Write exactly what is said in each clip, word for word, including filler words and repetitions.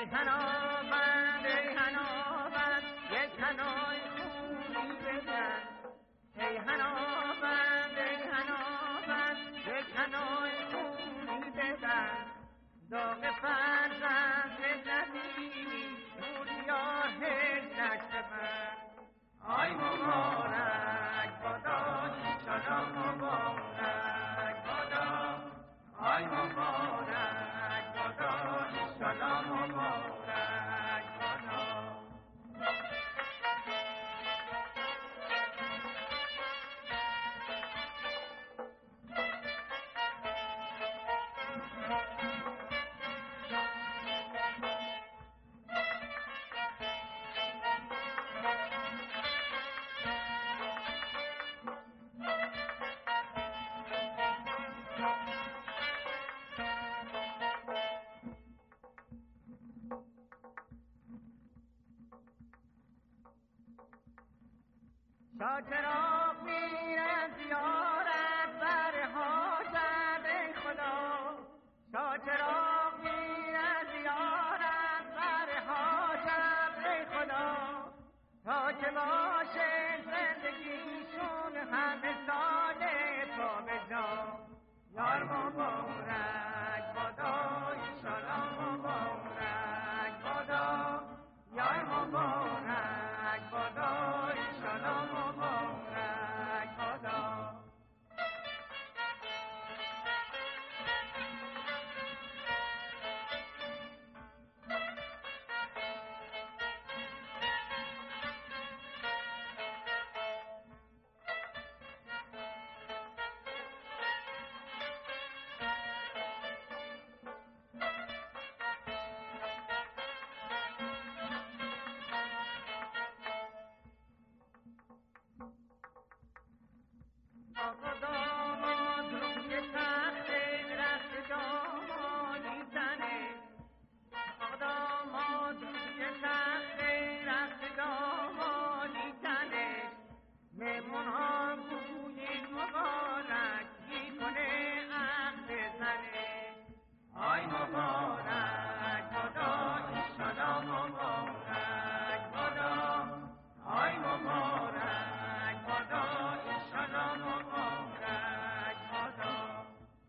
هنابند ای هنابند یک هنای خونی بزن ای هنابند ای هنابند یک هنای خونی بزن داغ فرزند ندیدی نور سیاه دشت من آی مبارک بادا ایشالا مبارک بادا آی مبارک بادا ایشالا مبارک بادا چراغ میرن زیارت بر حاجت ای خدا چراغ میرن زیارت بر حاجت ای خدا تا که باشه زندگیشون همه ساله پا به جا یار مبارک بادا ایشالا مبارک بادا یار مبارک بادا ایشالا مبارک بادا آقا داماد روی تخت رخت دامادی زنه آقا داماد روی تخت رخت دامادی زنه مهمون ها گویی مبارک میکنه عقد زنه آی مبارک بادا ایشالا مبارک بادا آی مبارک بادا ایشالا مبارک بادا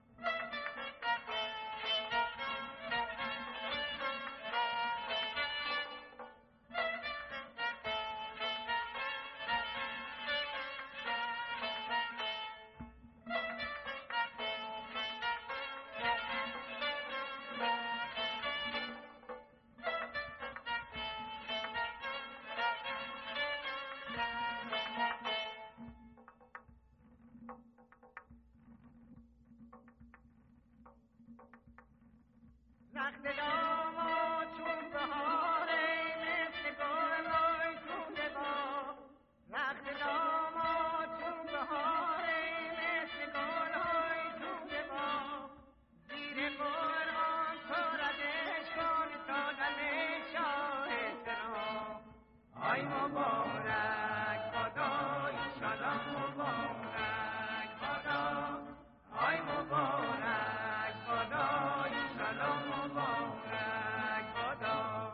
رخت داماد چون بهاره مثل گلای توی باغ رخت داماد چون بهاره مثل گلای توی باغ زیر قرآن تو ردش کن تا دم شاه سرا آی مبارک بادا ایشالا مبارک بادا آی مبارک بادا ایشالا مبارک بادا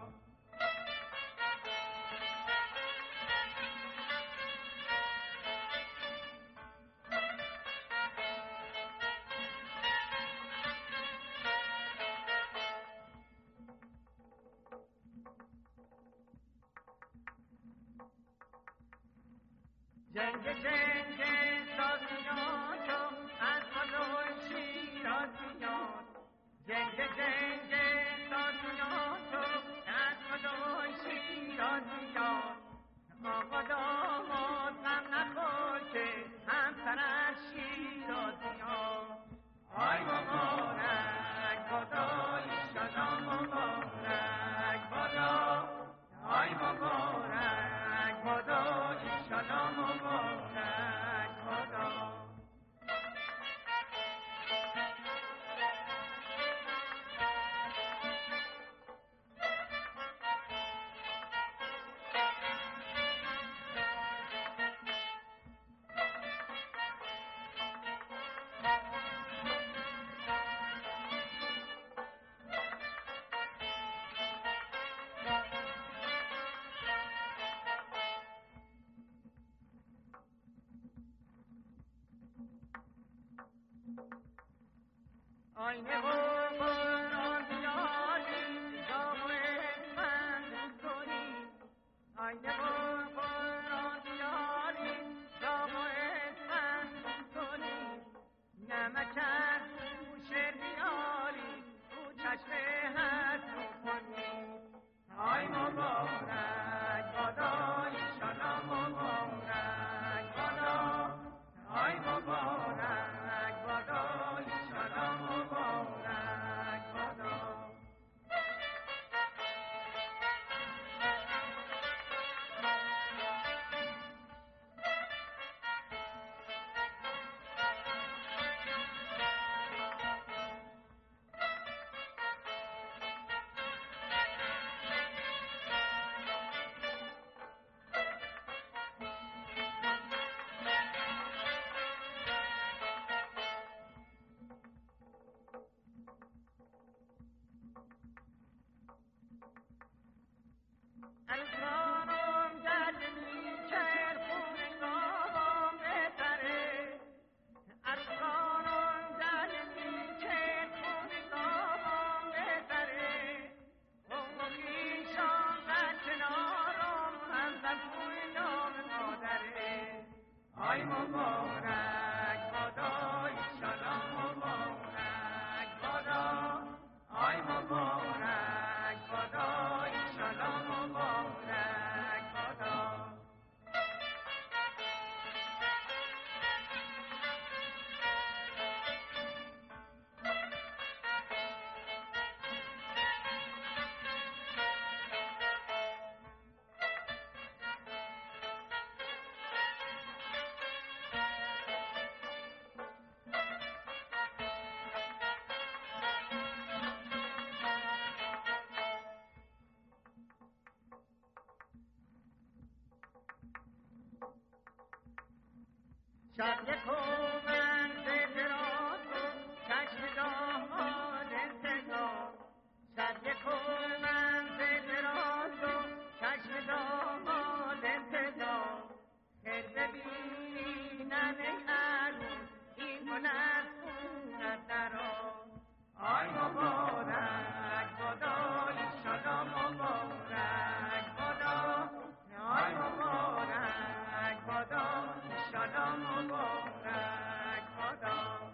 جنگ جنگ سازیان تو از ملوی شیرازیان جنگ جنگ سازیان تو از ملوی شیرازیان آقا داماد غم نخور که همسر از شیرازیان آی مبارک بادا ایشالا مبارک بادا آی مبارک بادا ایشالا مبارک بادا آینه و قرآن بیاری جام و اسفند کنی آینه و قرآن بیاری جام و اسفند کنی نمک از او شعر بیاری او چشم حسن کنی آی مبارک بادا ایشالا مبارک بادا آی مبارک بادا ایشالا مبارک بادا الکانم گردنی کرد خون گاوم بهتره الکانم گردنی کرد خون گاوم بهتره قوم و خویشان در کنارم همزن کوی نام مادره آی مبارک بادا ایشالا مبارک بادا آی مبارک بادا ایشالا مبارک بادا شب یک من ز دراز و چشم داماد انتظار شب یک من ز دراز و چشم داماد انتظار خیر ببینم ای عروس این گل از خونت درآ آی مبارک بادا ایشالا مبارک بادا آی مبارک بادا ایشالا مبارک بادا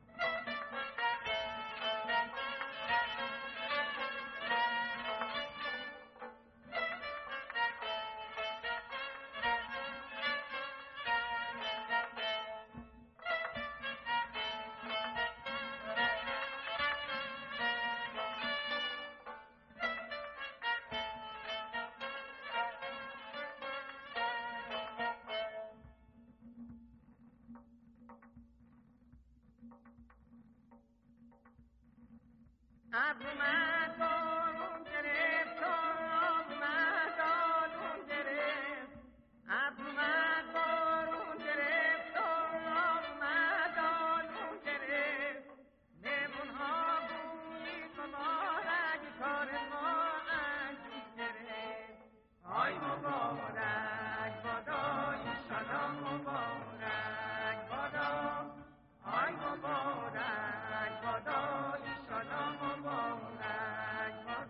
ابر اومد بارون گرفت آب اومد آلون گرفت ابر اومد بارون گرفت آب اومد آلون گرفت مهمونها بویید مبارک کار ما انجام گرفت آی مبارک بادا ایشالا مبارک بادا آی مبارک بادا ایشالا مبارک بادا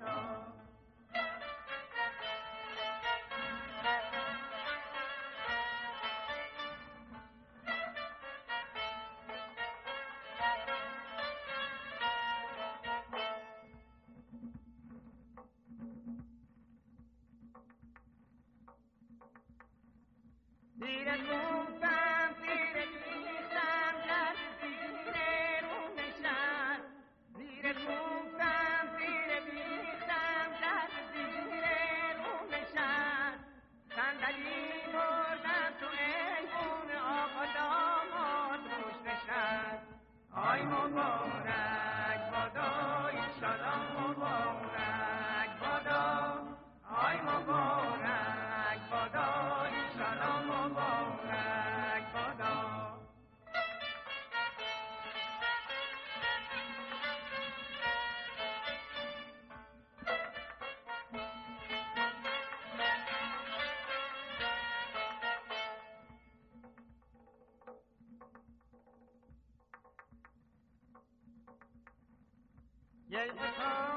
یه